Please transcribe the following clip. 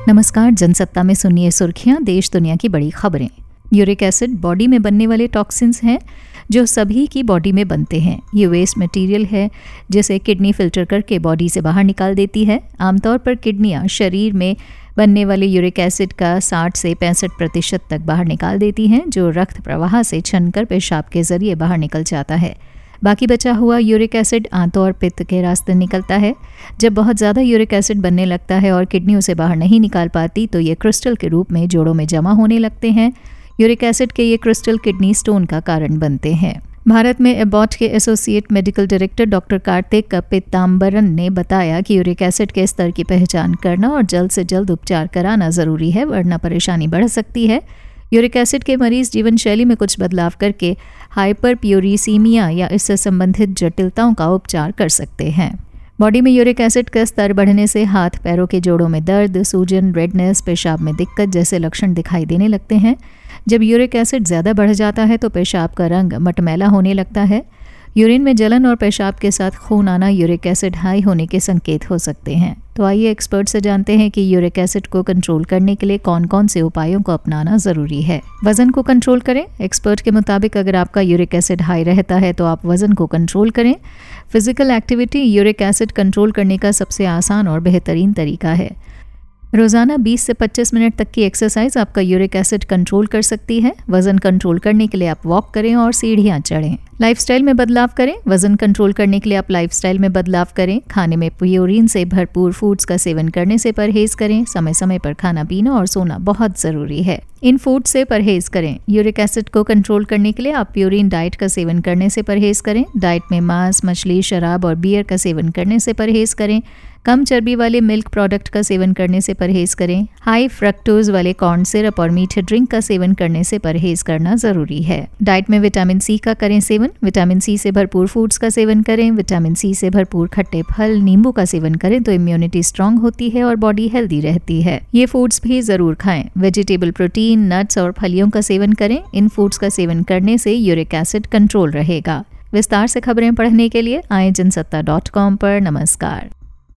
नमस्कार, जनसत्ता में सुनिए सुर्खियां, देश दुनिया की बड़ी खबरें। यूरिक एसिड बॉडी में बनने वाले टॉक्सिन्स हैं जो सभी की बॉडी में बनते हैं। ये वेस्ट मटेरियल है जिसे किडनी फिल्टर करके बॉडी से बाहर निकाल देती है। आमतौर पर किडनियां शरीर में बनने वाले यूरिक एसिड का 60 से 65% तक बाहर निकाल देती हैं, जो रक्त प्रवाह से छनकर पेशाब के जरिए बाहर निकल जाता है। बाकी बचा हुआ यूरिक एसिड आंतों और पित्त के रास्ते निकलता है। जब बहुत ज़्यादा यूरिक एसिड बनने लगता है और किडनी उसे बाहर नहीं निकाल पाती तो ये क्रिस्टल के रूप में जोड़ों में जमा होने लगते हैं। यूरिक एसिड के ये क्रिस्टल किडनी स्टोन का कारण बनते हैं। भारत में एबॉट के associate medical director doctor Kartik Pitambaran ने बताया कि यूरिक एसिड के स्तर की पहचान करना और जल्द से जल्द उपचार कराना ज़रूरी है, वरना परेशानी बढ़ सकती है। यूरिक एसिड के मरीज जीवन शैली में कुछ बदलाव करके हाइपरप्यूरिसीमिया या इससे संबंधित जटिलताओं का उपचार कर सकते हैं। बॉडी में यूरिक एसिड का स्तर बढ़ने से हाथ पैरों के जोड़ों में दर्द, सूजन, रेडनेस, पेशाब में दिक्कत जैसे लक्षण दिखाई देने लगते हैं। जब यूरिक एसिड ज़्यादा बढ़ जाता है तो पेशाब का रंग मटमैला होने लगता है। यूरिन में जलन और पेशाब के साथ खून आना यूरिक एसिड हाई होने के संकेत हो सकते हैं। तो आइए एक्सपर्ट से जानते हैं कि यूरिक एसिड को कंट्रोल करने के लिए कौन कौन से उपायों को अपनाना ज़रूरी है। वज़न को कंट्रोल करें। एक्सपर्ट के मुताबिक अगर आपका यूरिक एसिड हाई रहता है तो आप वज़न को कंट्रोल करें। Physical activity uric acid control करने का सबसे आसान और बेहतरीन तरीका है। रोज़ाना 20 से 25 मिनट तक की एक्सरसाइज आपका यूरिक एसिड कंट्रोल कर सकती है। वज़न कंट्रोल करने के लिए आप वॉक करें और सीढ़ियाँ चढ़ें। लाइफस्टाइल में बदलाव करें। वज़न कंट्रोल करने के लिए आप लाइफस्टाइल में बदलाव करें। खाने में प्योरीन से भरपूर फूड्स का सेवन करने से परहेज करें। समय समय पर खाना पीना और सोना बहुत ज़रूरी है। इन फूड से परहेज करें। यूरिक एसिड को कंट्रोल करने के लिए आप प्योरीन डाइट का सेवन करने से परहेज करें। डाइट में मांस, मछली, शराब और बियर का सेवन करने से परहेज करें। कम चर्बी वाले मिल्क प्रोडक्ट का सेवन करने से परहेज करें। हाई फ्रक्टोज वाले कॉर्न सिरप और मीठे ड्रिंक का सेवन करने से परहेज करना ज़रूरी है। डाइट में विटामिन सी का करें सेवन। विटामिन सी से भरपूर फूड्स का सेवन करें। विटामिन सी से भरपूर खट्टे फल, नींबू का सेवन करें तो इम्यूनिटी स्ट्रांग होती है और बॉडी हेल्दी रहती है। ये फूड्स भी ज़रूर खाएं। वेजिटेबल प्रोटीन, नट्स और फलियों का सेवन करें। इन फूड्स का सेवन करने से यूरिक एसिड कंट्रोल रहेगा। विस्तार से खबरें पढ़ने के लिए आएं जनसत्ता.com पर। नमस्कार।